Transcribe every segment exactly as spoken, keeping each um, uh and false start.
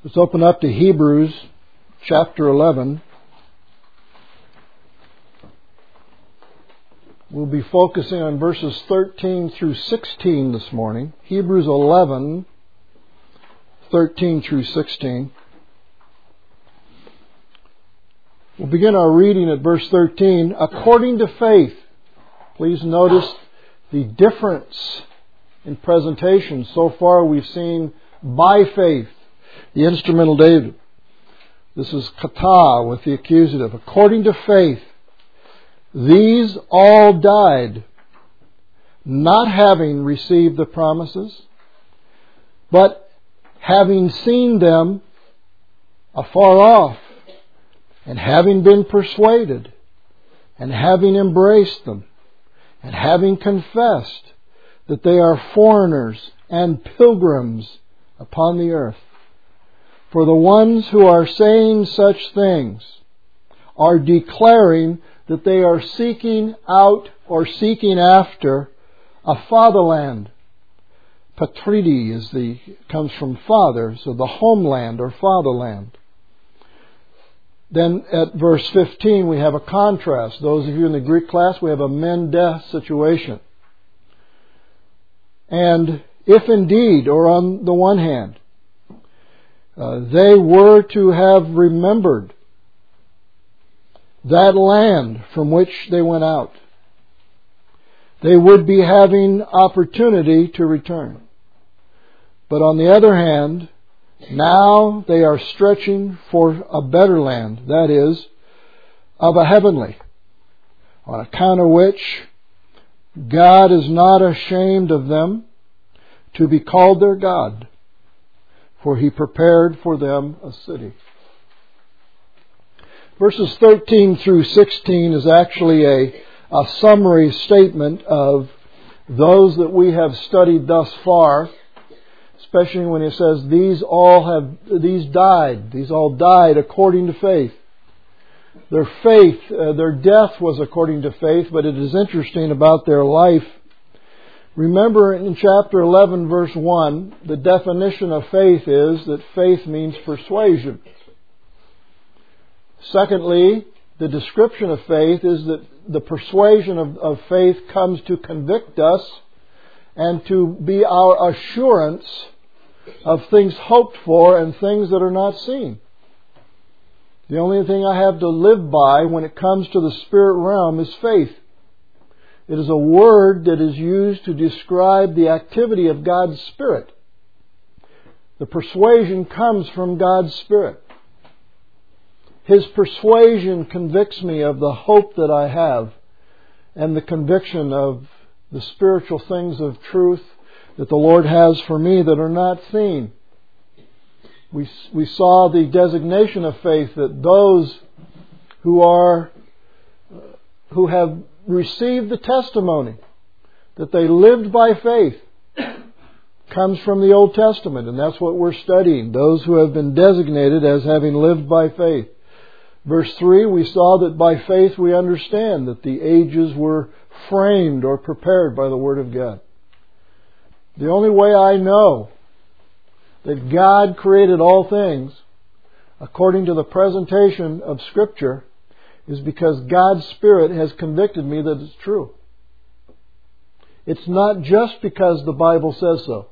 Let's open up to Hebrews chapter eleven. We'll be focusing on verses thirteen through sixteen this morning. Hebrews eleven, thirteen through sixteen. We'll begin our reading at verse thirteen. According to faith. Please notice the difference in presentation. So far we've seen by faith, the instrumental David. This is kata with the accusative. According to faith, these all died, not having received the promises, but having seen them afar off, and having been persuaded, and having embraced them, and having confessed that they are foreigners and pilgrims upon the earth. For the ones who are saying such things are declaring that they are seeking out or seeking after a fatherland. Patridi is the comes from father, so the homeland or fatherland. Then at verse fifteen we have a contrast. Those of you in the Greek class, we have a men-death situation. And if indeed, or on the one hand, uh, they were to have remembered that land from which they went out, they would be having opportunity to return. But on the other hand, now they are stretching for a better land, that is, of a heavenly, on account of which God is not ashamed of them to be called their God, for He prepared for them a city. Verses thirteen through sixteen is actually a, a summary statement of those that we have studied thus far, especially when it says these all have, these died, these all died according to faith. Their faith, uh, their death was according to faith, but it is interesting about their life. Remember in chapter eleven verse one, the definition of faith is that faith means persuasion. Secondly, the description of faith is that the persuasion of, of faith comes to convict us and to be our assurance of things hoped for and things that are not seen. The only thing I have to live by when it comes to the spirit realm is faith. It is a word that is used to describe the activity of God's Spirit. The persuasion comes from God's Spirit. His persuasion convicts me of the hope that I have and the conviction of the spiritual things of truth that the Lord has for me that are not seen. We, we saw the designation of faith that those who are, who have received the testimony that they lived by faith comes from the Old Testament, and that's what we're studying. Those who have been designated as having lived by faith. Verse three, we saw that by faith we understand that the ages were framed or prepared by the Word of God. The only way I know that God created all things according to the presentation of Scripture is because God's Spirit has convicted me that it's true. It's not just because the Bible says so.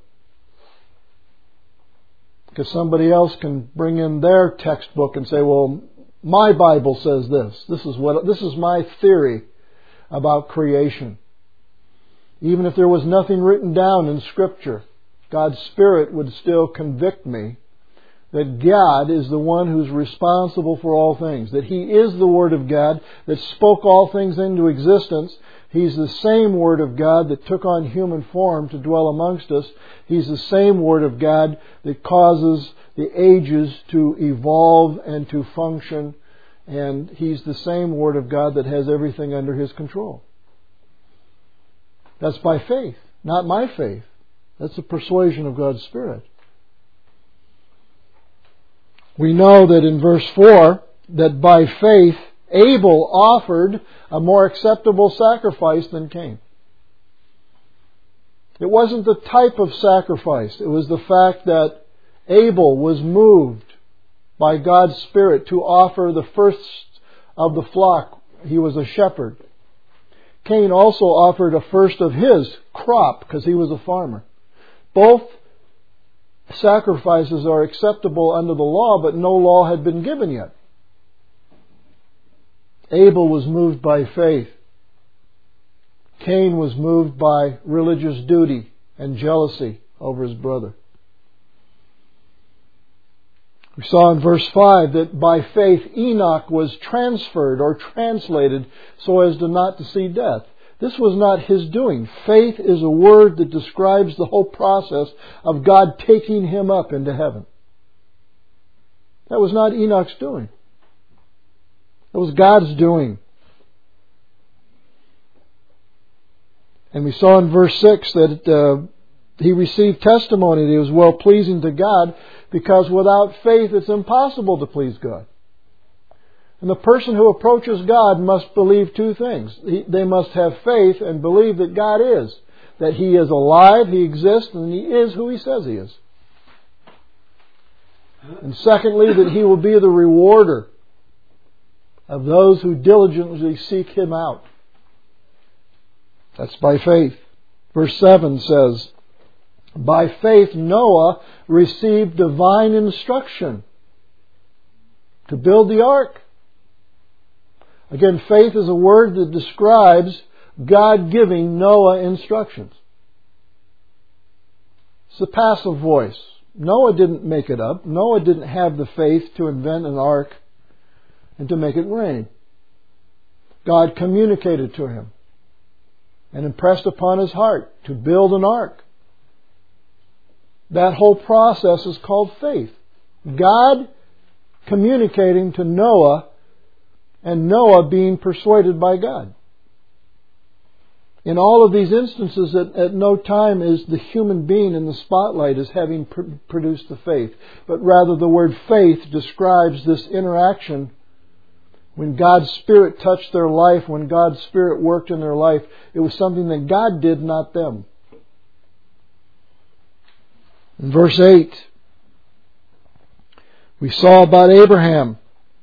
Because somebody else can bring in their textbook and say, well, my Bible says this. This is what this is my theory about creation. Even if there was nothing written down in Scripture, God's Spirit would still convict me that God is the one who's responsible for all things, that He is the Word of God that spoke all things into existence. He's the same Word of God that took on human form to dwell amongst us. He's the same Word of God that causes the ages to evolve and to function. And He's the same Word of God that has everything under His control. That's by faith, not my faith. That's the persuasion of God's Spirit. We know that in verse four, that by faith Abel offered a more acceptable sacrifice than Cain. It wasn't the type of sacrifice. It was the fact that Abel was moved by God's Spirit to offer the first of the flock. He was a shepherd. Cain also offered a first of his crop because he was a farmer. Both sacrifices are acceptable under the law, but no law had been given yet. Abel was moved by faith. Cain was moved by religious duty and jealousy over his brother. We saw in verse five that by faith Enoch was transferred or translated so as to not to see death. This was not his doing. Faith is a word that describes the whole process of God taking him up into heaven. That was not Enoch's doing. It was God's doing. And we saw in verse six that uh, he received testimony that he was well pleasing to God, because without faith it's impossible to please God. And the person who approaches God must believe two things. He, they must have faith and believe that God is. That He is alive, He exists, and He is who He says He is. And secondly, that He will be the rewarder of those who diligently seek Him out. That's by faith. Verse seven says, by faith Noah received divine instruction to build the ark. Again, faith is a word that describes God giving Noah instructions. It's a passive voice. Noah didn't make it up. Noah didn't have the faith to invent an ark and to make it rain. God communicated to him and impressed upon his heart to build an ark. That whole process is called faith. God communicating to Noah and Noah being persuaded by God. In all of these instances, at, at no time is the human being in the spotlight as having pr- produced the faith, but rather the word faith describes this interaction. When God's Spirit touched their life, when God's Spirit worked in their life, it was something that God did, not them. In verse eight, we saw about Abraham,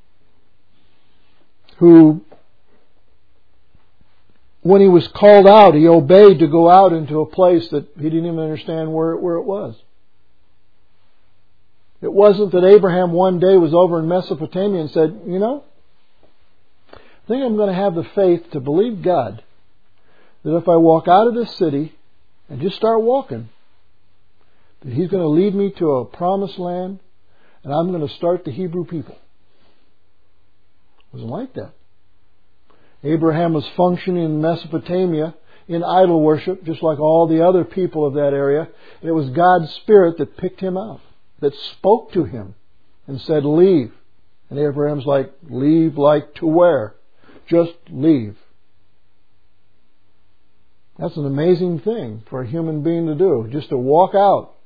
who, when he was called out, he obeyed to go out into a place that he didn't even understand where, where it was. It wasn't that Abraham one day was over in Mesopotamia and said, you know, I think I'm going to have the faith to believe God that if I walk out of this city and just start walking, that He's going to lead me to a promised land and I'm going to start the Hebrew people. It wasn't like that. Abraham was functioning in Mesopotamia in idol worship, just like all the other people of that area. And it was God's Spirit that picked him out, that spoke to him and said, leave. And Abraham's like, leave like to where? Just leave. That's an amazing thing for a human being to do, just to walk out.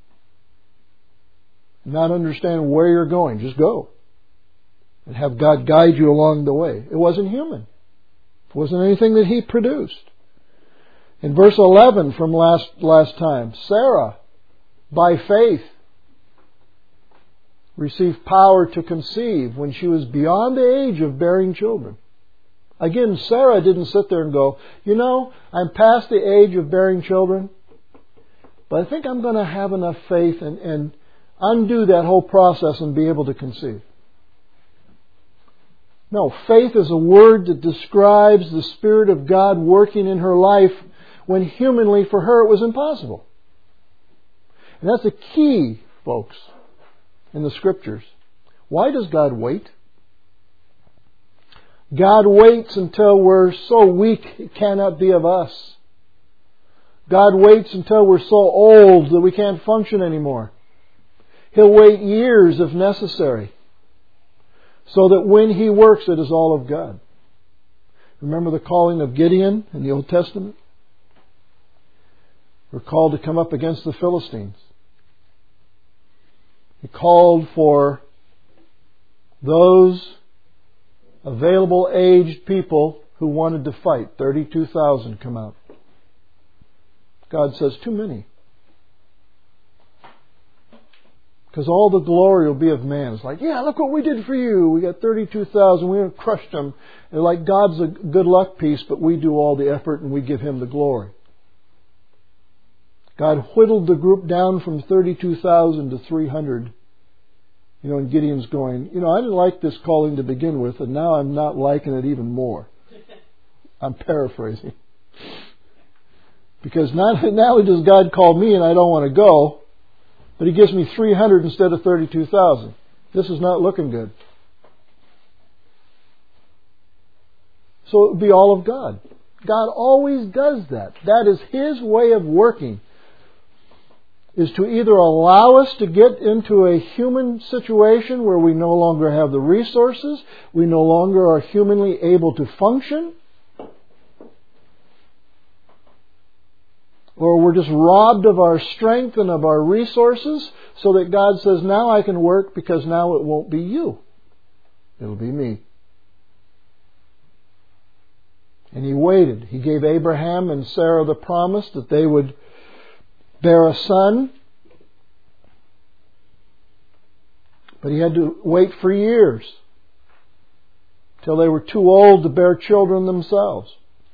Not understand where you're going, just go. And have God guide you along the way. It wasn't human. It wasn't anything that He produced. In verse eleven from last, last time, Sarah, by faith, received power to conceive when she was beyond the age of bearing children. Again, Sarah didn't sit there and go, you know, I'm past the age of bearing children, but I think I'm going to have enough faith and, and undo that whole process and be able to conceive. No, faith is a word that describes the Spirit of God working in her life when humanly for her it was impossible. And that's a key, folks, in the Scriptures. Why does God wait? God waits until we're so weak it cannot be of us. God waits until we're so old that we can't function anymore. He'll wait years if necessary, so that when He works, it is all of God. Remember the calling of Gideon in the Old Testament? We're called to come up against the Philistines. He called for those available aged people who wanted to fight. thirty-two thousand come out. God says, too many. Because all the glory will be of man. It's like, yeah, look what we did for you. We got thirty-two thousand. We crushed them. And like God's a good luck piece, but we do all the effort and we give Him the glory. God whittled the group down from thirty-two thousand to three hundred. You know, and Gideon's going, you know, I didn't like this calling to begin with, and now I'm not liking it even more. I'm paraphrasing. Because not, not only does God call me and I don't want to go, but He gives me three hundred instead of thirty-two thousand. This is not looking good. So it would be all of God. God always does that. That is His way of working. Is to either allow us to get into a human situation where we no longer have the resources, we no longer are humanly able to function, or we're just robbed of our strength and of our resources, so that God says, now I can work because now it won't be you. It'll be me. And He waited. He gave Abraham and Sarah the promise that they would bear a son. But He had to wait for years till they were too old to bear children themselves.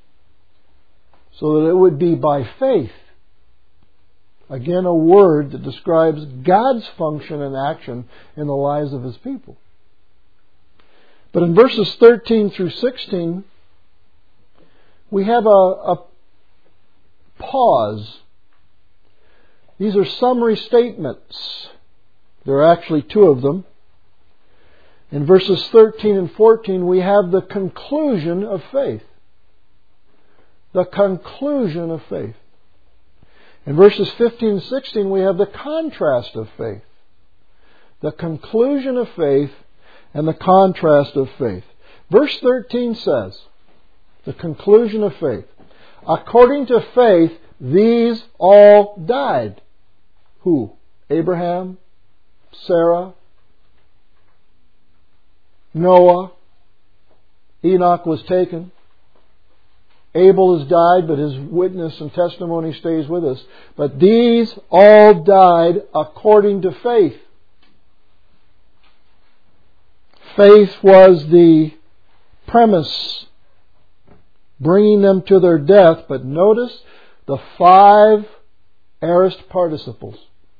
So that it would be by faith. Again, a word that describes God's function and action in the lives of His people. But in verses thirteen through sixteen, we have a, a pause. These are summary statements. There are actually two of them. In verses thirteen and fourteen, we have the conclusion of faith. The conclusion of faith. In verses fifteen and sixteen, we have the contrast of faith. The conclusion of faith and the contrast of faith. Verse thirteen says, the conclusion of faith. According to faith, these all died. Who? Abraham, Sarah, Noah, Enoch was taken. Abel has died, but his witness and testimony stays with us. But these all died according to faith. Faith was the premise bringing them to their death, but notice the five aorist participles.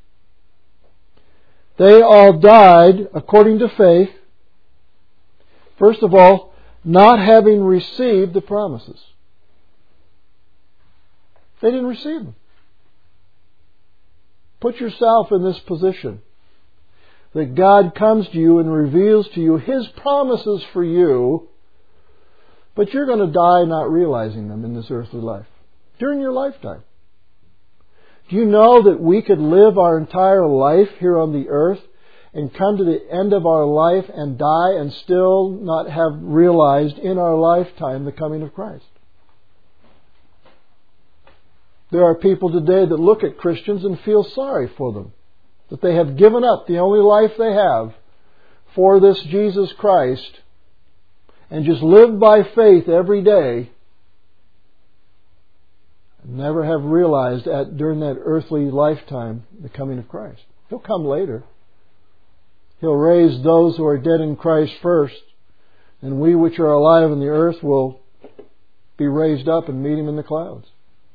They all died according to faith. First of all, not having received the promises. They didn't receive them. Put yourself in this position. That God comes to you and reveals to you His promises for you, but you're going to die not realizing them in this earthly life. During your lifetime. Do you know that we could live our entire life here on the earth and come to the end of our life and die and still not have realized in our lifetime the coming of Christ? There are people today that look at Christians and feel sorry for them. That they have given up the only life they have for this Jesus Christ and just live by faith every day and never have realized at during that earthly lifetime the coming of Christ. He'll come later. He'll raise those who are dead in Christ first, and we which are alive in the earth will be raised up and meet Him in the clouds.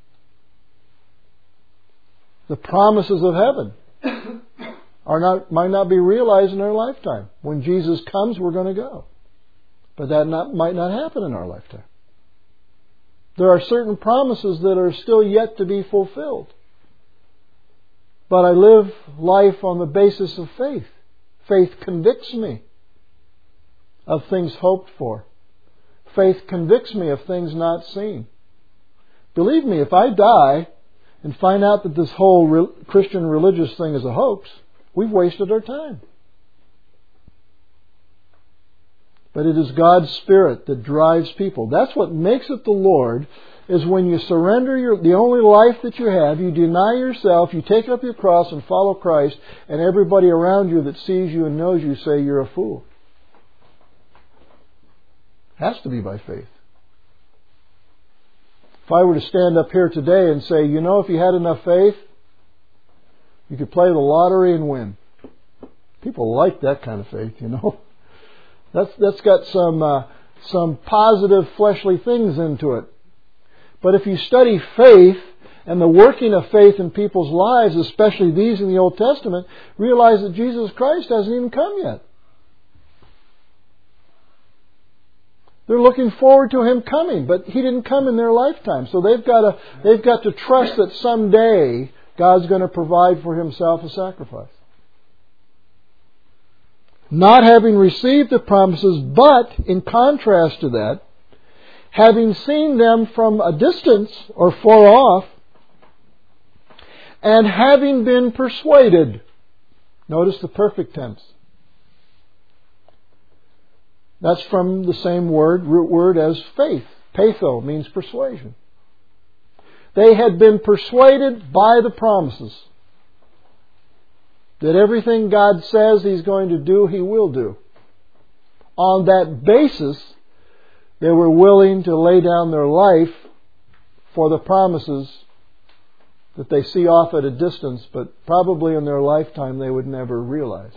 The promises of heaven are not might not be realized in our lifetime. When Jesus comes, we're going to go. But that not, might not happen in our lifetime. There are certain promises that are still yet to be fulfilled. But I live life on the basis of faith. Faith convicts me of things hoped for. Faith convicts me of things not seen. Believe me, if I die and find out that this whole re- Christian religious thing is a hoax, we've wasted our time. But it is God's Spirit that drives people. That's what makes it the Lord, is when you surrender your, the only life that you have, you deny yourself, you take up your cross and follow Christ, and everybody around you that sees you and knows you say you're a fool. It has to be by faith. If I were to stand up here today and say, you know, if you had enough faith, you could play the lottery and win. People like that kind of faith, you know. That's that's got some uh, some positive fleshly things into it. But if you study faith and the working of faith in people's lives, especially these in the Old Testament, realize that Jesus Christ hasn't even come yet. They're looking forward to Him coming, but He didn't come in their lifetime. So they've got to they've got to trust that someday God's going to provide for Himself a sacrifice. Not having received the promises, but in contrast to that, having seen them from a distance or far off, and having been persuaded. Notice the perfect tense. That's from the same word, root word as faith. Patho means persuasion. They had been persuaded by the promises that everything God says He's going to do, He will do. On that basis, they were willing to lay down their life for the promises that they see off at a distance, but probably in their lifetime they would never realize.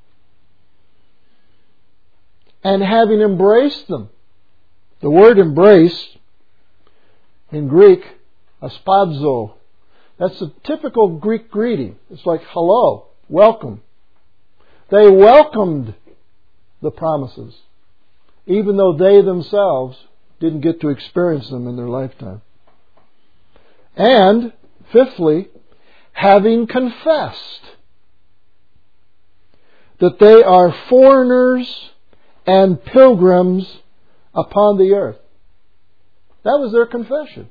And having embraced them. The word embrace, in Greek, aspadzo, that's a typical Greek greeting. It's like hello, welcome. They welcomed the promises, even though they themselves didn't get to experience them in their lifetime. And, fifthly, having confessed that they are foreigners and pilgrims upon the earth. That was their confession.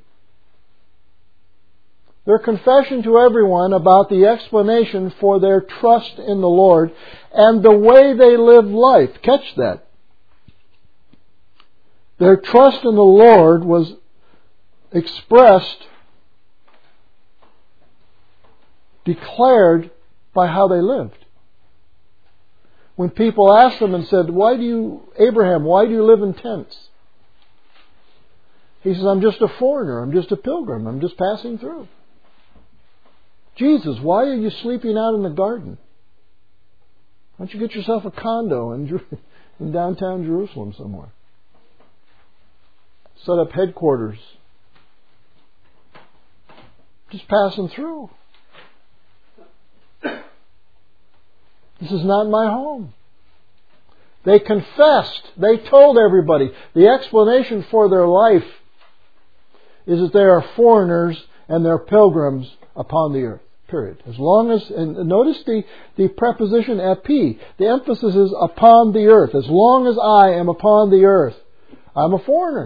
Their confession to everyone about the explanation for their trust in the Lord and the way they live life. Catch that. Their trust in the Lord was expressed, declared by how they lived. When people asked them and said, why do you, Abraham, why do you live in tents? He says, I'm just a foreigner. I'm just a pilgrim. I'm just passing through. Jesus, why are you sleeping out in the garden? Why don't you get yourself a condo in, in downtown Jerusalem somewhere? Set up headquarters. Just passing through. This is not my home. They confessed. They told everybody. The explanation for their life is that they are foreigners and they're pilgrims upon the earth. Period. As long as, and notice the, the preposition epi. The emphasis is upon the earth. As long as I am upon the earth, I'm a foreigner.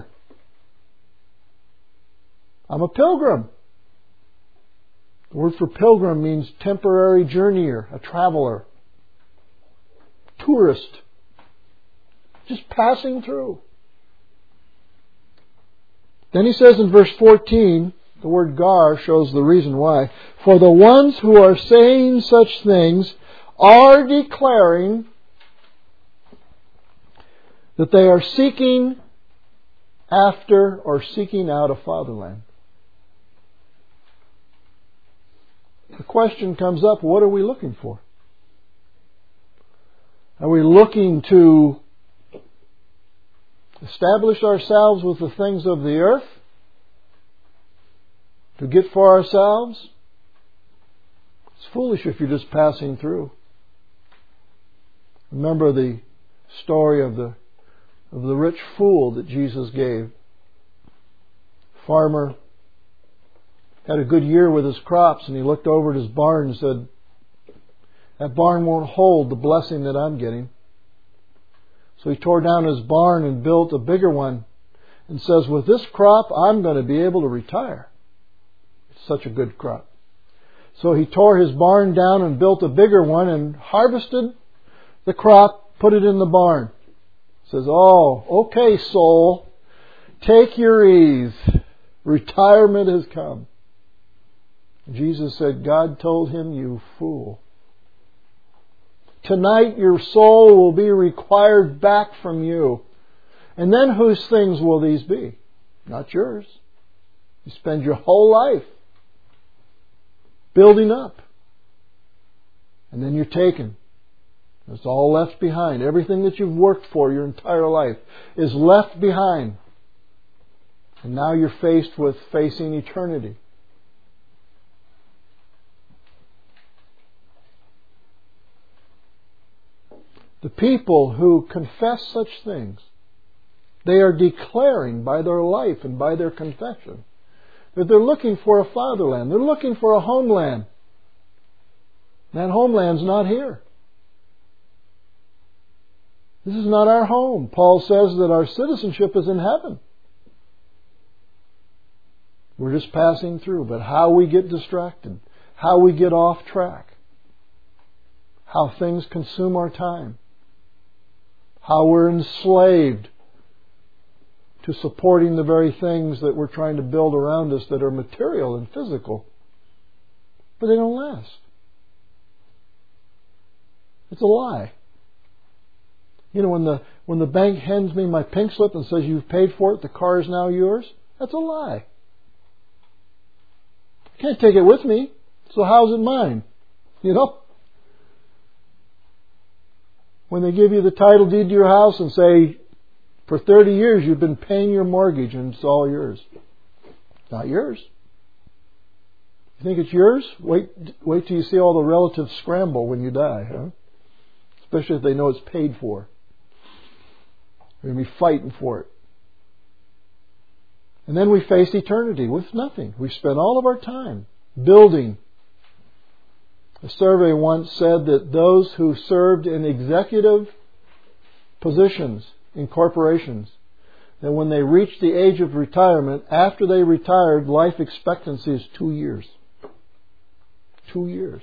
I'm a pilgrim. The word for pilgrim means temporary journeyer, a traveler. Tourist. Just passing through. Then he says in verse fourteen, the word gar shows the reason why. For the ones who are saying such things are declaring that they are seeking after or seeking out a fatherland. The question comes up, what are we looking for? Are we looking to establish ourselves with the things of the earth? To get for ourselves? It's foolish if you're just passing through. Remember the story of the of the rich fool that Jesus gave. Farmer had a good year with his crops, and he looked over at his barn and said, that barn won't hold the blessing that I'm getting. So he tore down his barn and built a bigger one and says, with this crop, I'm going to be able to retire. It's such a good crop. So he tore his barn down and built a bigger one and harvested the crop, put it in the barn. Says, oh, okay, soul, take your ease. Retirement has come. Jesus said, God told him, you fool. Tonight your soul will be required back from you. And then whose things will these be? Not yours. You spend your whole life building up. And then you're taken. It's all left behind. Everything that you've worked for your entire life is left behind. And now you're faced with facing eternity. The people who confess such things, they are declaring by their life and by their confession that they're looking for a fatherland. They're looking for a homeland. That homeland's not here. This is not our home. Paul says that our citizenship is in heaven. We're just passing through. But how we get distracted, how we get off track, how things consume our time, how we're enslaved to supporting the very things that we're trying to build around us that are material and physical. But they don't last. It's a lie. You know, when the when the bank hands me my pink slip and says you've paid for it, the car is now yours, that's a lie. I can't take it with me, so how's it mine? You know? When they give you the title deed to your house and say, for thirty years you've been paying your mortgage and it's all yours. It's not yours. You think it's yours? Wait wait till you see all the relatives scramble when you die, huh? Especially if they know it's paid for. They're going to be fighting for it. And then we face eternity with nothing. We spend all of our time building. A survey once said that those who served in executive positions in corporations, that when they reached the age of retirement, after they retired, life expectancy is two years. Two years.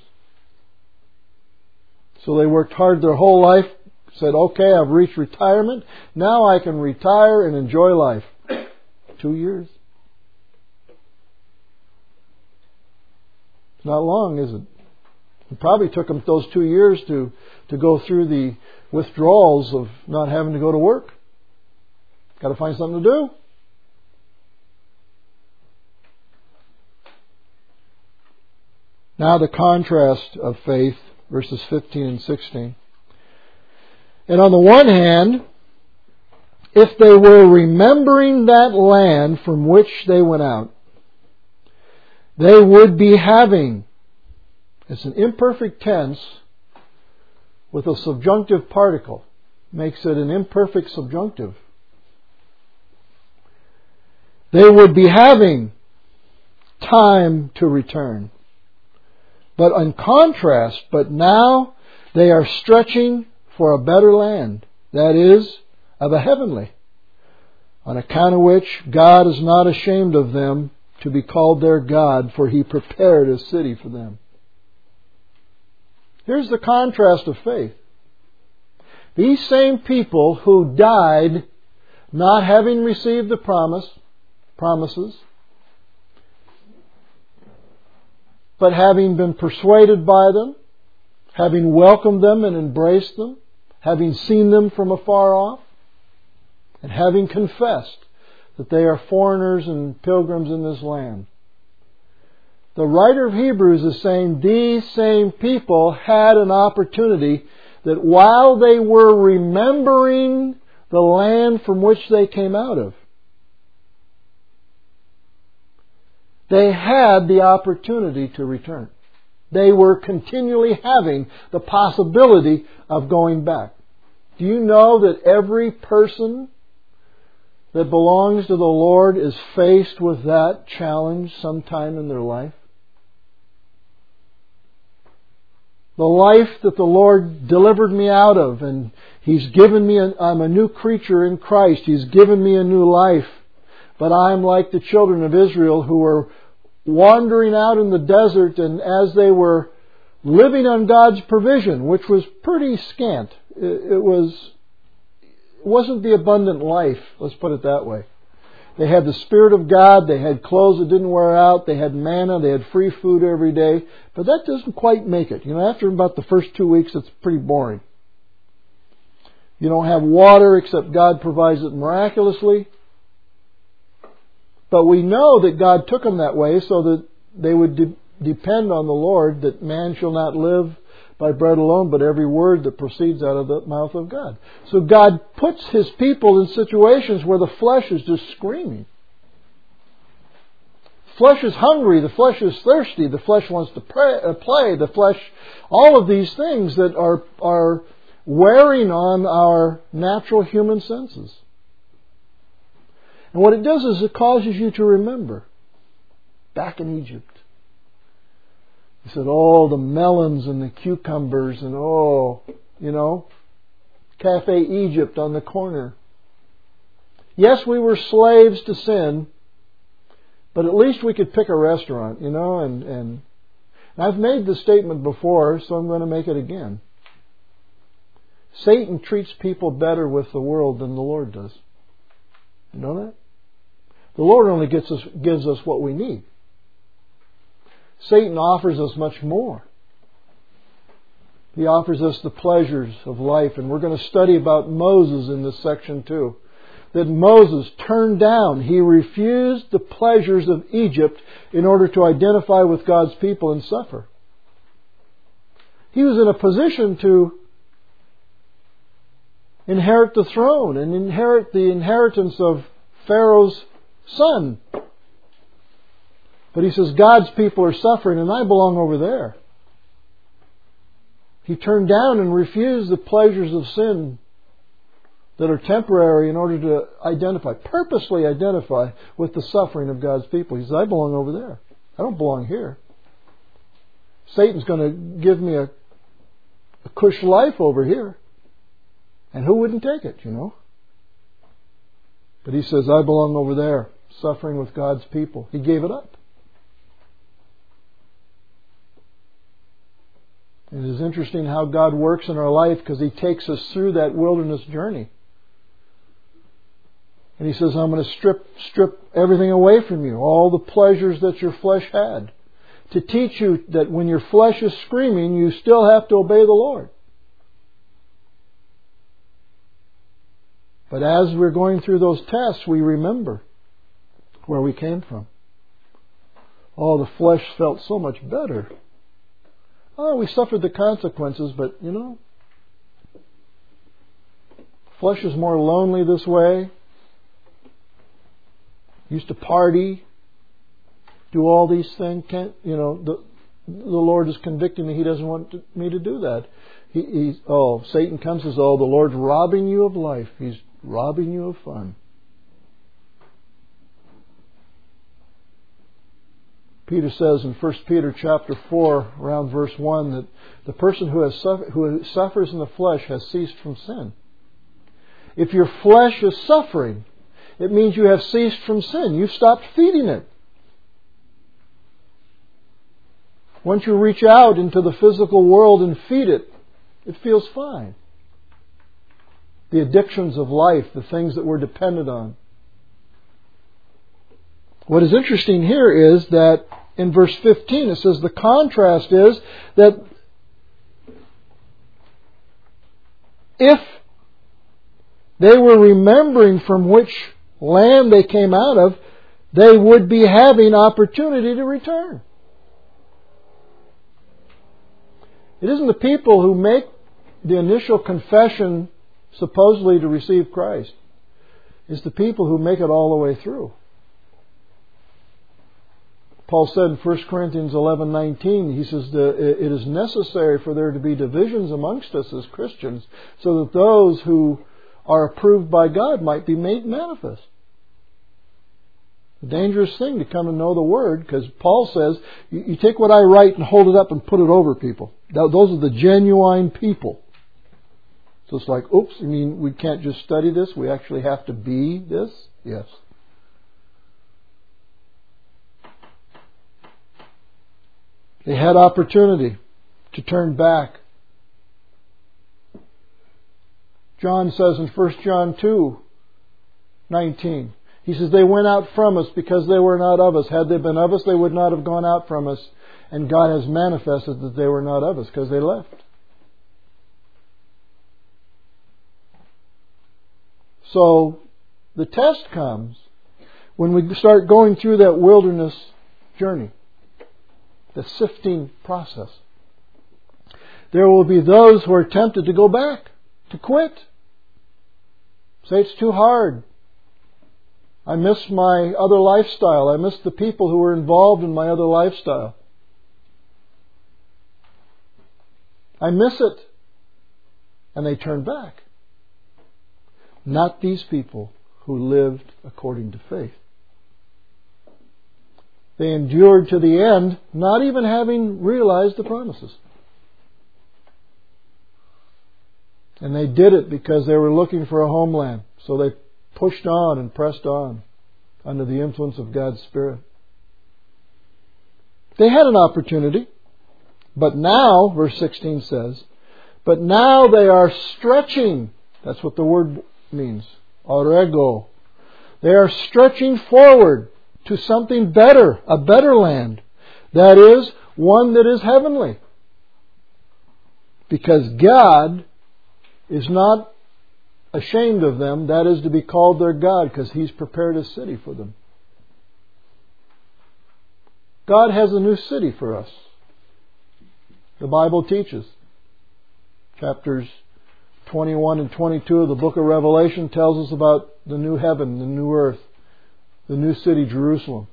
So they worked hard their whole life, said, okay, I've reached retirement. Now I can retire and enjoy life. Two years. It's not long, is it? It probably took them those two years to, to go through the withdrawals of not having to go to work. Got to find something to do. Now the contrast of faith, verses fifteen and sixteen. And on the one hand, if they were remembering that land from which they went out, they would be having, it's an imperfect tense with a subjunctive particle, makes it an imperfect subjunctive. They would be having time to return. But in contrast, but now they are stretching for a better land, that is, of a heavenly, on account of which God is not ashamed of them to be called their God, for He prepared a city for them. Here's the contrast of faith. These same people who died not having received the promise, promises, but having been persuaded by them, having welcomed them and embraced them, having seen them from afar off, and having confessed that they are foreigners and pilgrims in this land. The writer of Hebrews is saying these same people had an opportunity that while they were remembering the land from which they came out of, they had the opportunity to return. They were continually having the possibility of going back. Do you know that every person that belongs to the Lord is faced with that challenge sometime in their life? The life that the Lord delivered me out of, and He's given me, a, I'm a new creature in Christ. He's given me a new life. But I'm like the children of Israel who were wandering out in the desert, and as they were living on God's provision, which was pretty scant, it, it was it wasn't the abundant life, let's put it that way. They had the Spirit of God, they had clothes that didn't wear out, they had manna, they had free food every day, but that doesn't quite make it. You know, after about the first two weeks, it's pretty boring. You don't have water except God provides it miraculously. But we know that God took them that way so that they would de- depend on the Lord, that man shall not live by bread alone, but every word that proceeds out of the mouth of God. So God puts His people in situations where the flesh is just screaming. The flesh is hungry, the flesh is thirsty, the flesh wants to pray, uh, play, the flesh, all of these things that are, are wearing on our natural human senses. And what it does is it causes you to remember back in Egypt. He said, oh, the melons and the cucumbers and oh, you know, Cafe Egypt on the corner. Yes, we were slaves to sin, but at least we could pick a restaurant, you know, and, and I've made the statement before, so I'm going to make it again. Satan treats people better with the world than the Lord does. You know that? The Lord only gets us, gives us what we need. Satan offers us much more. He offers us the pleasures of life. And we're going to study about Moses in this section too. That Moses turned down. He refused the pleasures of Egypt in order to identify with God's people and suffer. He was in a position to inherit the throne and inherit the inheritance of Pharaoh's son. But he says, God's people are suffering and I belong over there. He turned down and refused the pleasures of sin that are temporary in order to identify, purposely identify with the suffering of God's people. He says, I belong over there. I don't belong here. Satan's going to give me a, a cush life over here. And who wouldn't take it, you know? But he says, I belong over there, suffering with God's people. He gave it up. It is interesting how God works in our life because He takes us through that wilderness journey. And He says, I'm going to strip strip everything away from you, all the pleasures that your flesh had, to teach you that when your flesh is screaming, you still have to obey the Lord. But as we're going through those tests, we remember where we came from. Oh, the flesh felt so much better. Oh, we suffered the consequences, but, you know, flesh is more lonely this way. Used to party, do all these things. Can't, you know, the the Lord is convicting me. He doesn't want to, me to do that. He, he's, oh, Satan comes and says, oh, the Lord's robbing you of life. He's robbing you of fun. Peter says in First Peter chapter four, around verse one, that the person who has suffer, who suffers in the flesh has ceased from sin. If your flesh is suffering, it means you have ceased from sin. You've stopped feeding it. Once you reach out into the physical world and feed it, it feels fine. The addictions of life, the things that we're dependent on. What is interesting here is that in verse fifteen it says the contrast is that if they were remembering from which land they came out of, they would be having opportunity to return. It isn't the people who make the initial confession supposedly to receive Christ. It's the people who make it all the way through. Paul said in First Corinthians eleven nineteen, he says that it is necessary for there to be divisions amongst us as Christians so that those who are approved by God might be made manifest. A dangerous thing to come and know the Word, because Paul says, you, you take what I write and hold it up and put it over people. That, those are the genuine people. So it's like, oops, I mean, we can't just study this, we actually have to be this? Yes. They had opportunity to turn back. John says in First John two nineteen, he says, they went out from us because they were not of us. Had they been of us, they would not have gone out from us. And God has manifested that they were not of us because they left. So the test comes when we start going through that wilderness journey. The sifting process. there will be those who are tempted to go back, to quit. Say it's too hard. I miss my other lifestyle. I miss the people who were involved in my other lifestyle. I miss it. And they turn back. Not these people who lived according to faith. They endured to the end, not even having realized the promises. And they did it because they were looking for a homeland. So they pushed on and pressed on under the influence of God's Spirit. They had an opportunity. But now, verse sixteen says, but now they are stretching. That's what the word means. Orego. They are stretching forward to something better, a better land. That is, one that is heavenly. Because God is not ashamed of them, that is to be called their God, because He's prepared a city for them. God has a new city for us. The Bible teaches. Chapters twenty-one and twenty-two of the book of Revelation tells us about the new heaven, the new earth, the new city, Jerusalem.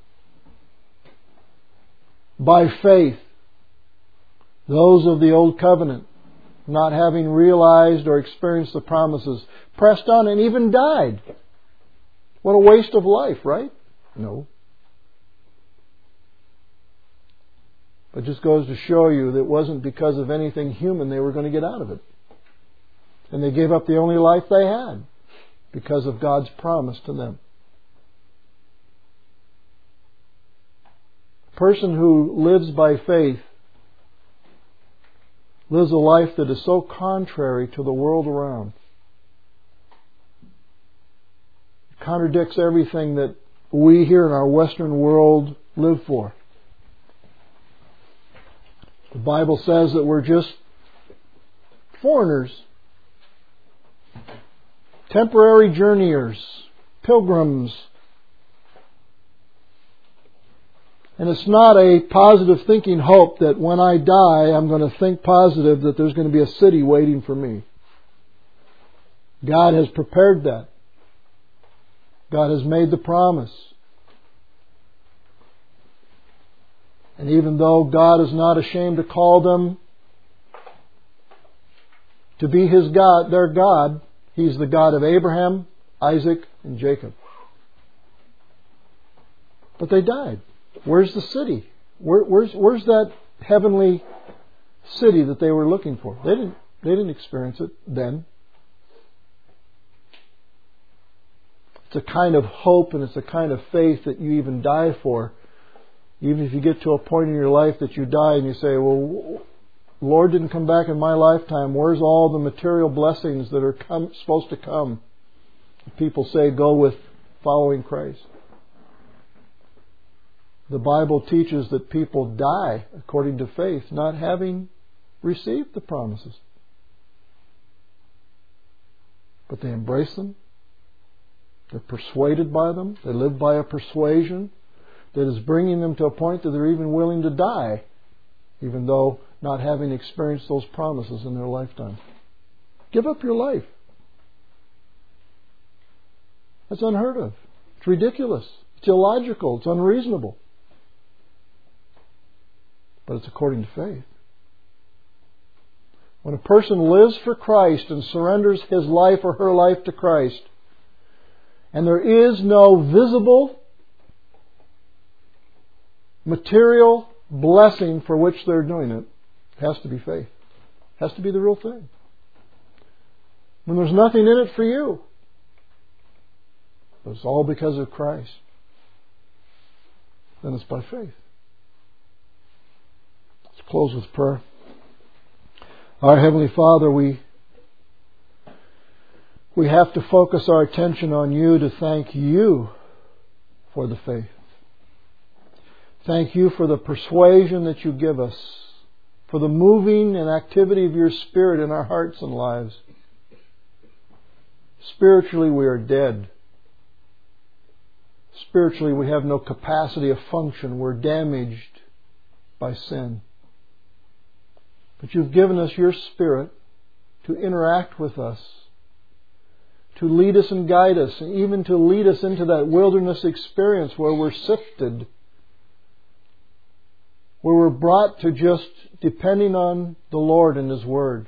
By faith, those of the old covenant, not having realized or experienced the promises, pressed on and even died. What a waste of life, right? No. But it just goes to show you that it wasn't because of anything human they were going to get out of it. And they gave up the only life they had because of God's promise to them. A person who lives by faith lives a life that is so contrary to the world around. It contradicts everything that we here in our Western world live for. The Bible says that we're just foreigners, temporary journeyers, pilgrims. And it's not a positive thinking hope that when I die, I'm going to think positive that there's going to be a city waiting for me. God has prepared that. God has made the promise. And even though God is not ashamed to call them to be His God, their God, He's the God of Abraham, Isaac, and Jacob. But they died. Where's the city? Where, where's, where's that heavenly city that they were looking for? They didn't, they didn't experience it then. It's a kind of hope and it's a kind of faith that you even die for. Even if you get to a point in your life that you die and you say, well, Lord didn't come back in my lifetime. Where's all the material blessings that are come, supposed to come? People say, go with following Christ. The Bible teaches that people die according to faith, not having received the promises. But they embrace them. They're persuaded by them. They live by a persuasion that is bringing them to a point that they're even willing to die, even though not having experienced those promises in their lifetime. Give up your life. That's unheard of. It's ridiculous. It's illogical. It's unreasonable. But it's according to faith. When a person lives for Christ and surrenders his life or her life to Christ, and there is no visible material blessing for which they're doing it, it has to be faith. It has to be the real thing. When there's nothing in it for you, but it's all because of Christ, then it's by faith. Let's close with prayer. Our Heavenly Father, we we have to focus our attention on You to thank You for the faith. Thank You for the persuasion that You give us, for the moving and activity of Your Spirit in our hearts and lives. Spiritually, we are dead. Spiritually, we have no capacity of function. We're damaged by sin. But you've given us your Spirit to interact with us, to lead us and guide us, and even to lead us into that wilderness experience where we're sifted, where we're brought to just depending on the Lord and His Word,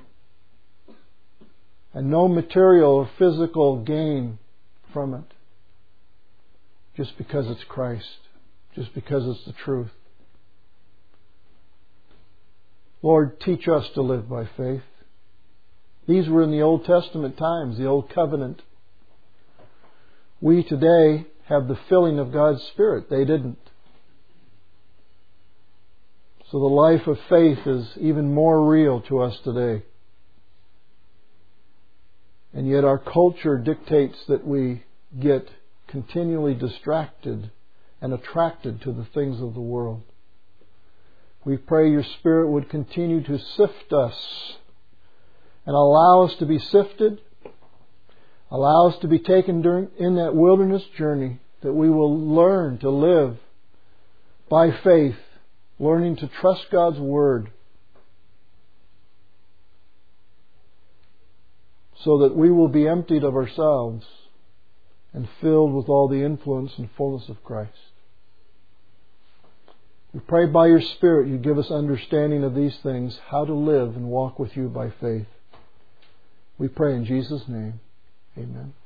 and no material or physical gain from it, just because it's Christ, just because it's the truth. Lord, teach us to live by faith. These were in the Old Testament times, the Old Covenant. We today have the filling of God's Spirit. They didn't. So the life of faith is even more real to us today. And yet our culture dictates that we get continually distracted and attracted to the things of the world. We pray your Spirit would continue to sift us and allow us to be sifted, allow us to be taken during, in that wilderness journey, that we will learn to live by faith, learning to trust God's Word, so that we will be emptied of ourselves and filled with all the influence and fullness of Christ. We pray by your Spirit you give us understanding of these things, how to live and walk with you by faith. We pray in Jesus' name. Amen.